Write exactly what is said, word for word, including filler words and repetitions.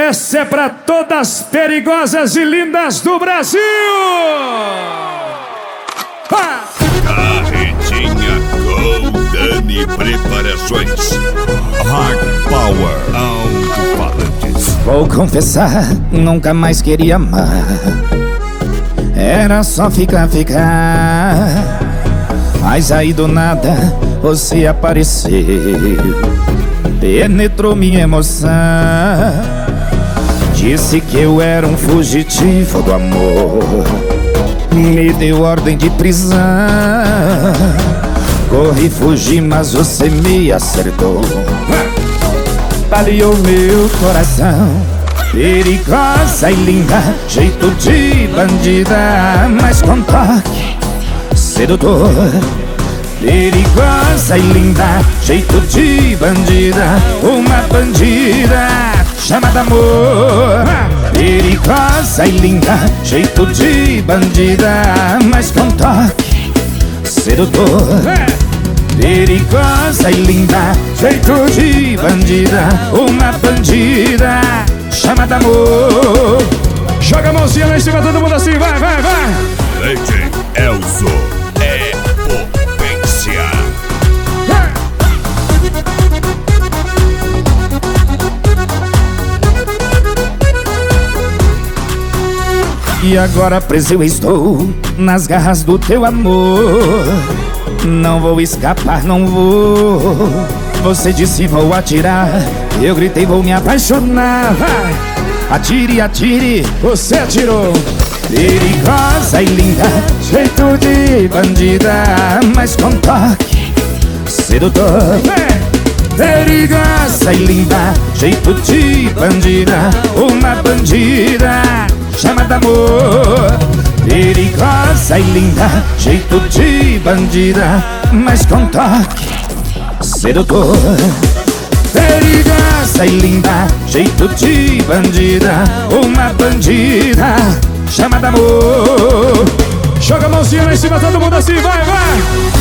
Essa é pra todas perigosas e lindas do Brasil! Ah! Carretinha Golden Preparações. Hard Power Alto-Falantes. Vou confessar, nunca mais queria amar. Era só ficar, ficar. Mas aí do nada você apareceu, penetrou minha emoção. Disse que eu era um fugitivo do amor, me deu ordem de prisão. Corri, fugi, mas você me acertou, baleou meu coração. Perigosa e linda, jeito de bandida, mas com toque sedutor. Perigosa e linda, jeito de bandida, uma bandida chamada amor. Perigosa e linda, jeito de bandida, mas com toque sedutor. Perigosa e linda, jeito de bandida, uma bandida chamada amor. Joga a mãozinha lá em cima, todo mundo assim, vai, vai, vai. Leite Elzo é potência. E agora preso eu estou nas garras do teu amor. Não vou escapar, não vou. Você disse vou atirar, eu gritei vou me apaixonar. Vai. Atire, atire, você atirou. Perigosa e linda, jeito de bandida, mas com toque sedutor. Perigosa e linda, jeito de bandida, uma bandida chamada amor. Perigosa e linda, jeito de bandida, mas com toque sedutor. Perigosa e linda, jeito de bandida, uma bandida chamada amor. Joga a mãozinha lá em cima, todo mundo assim, vai, vai.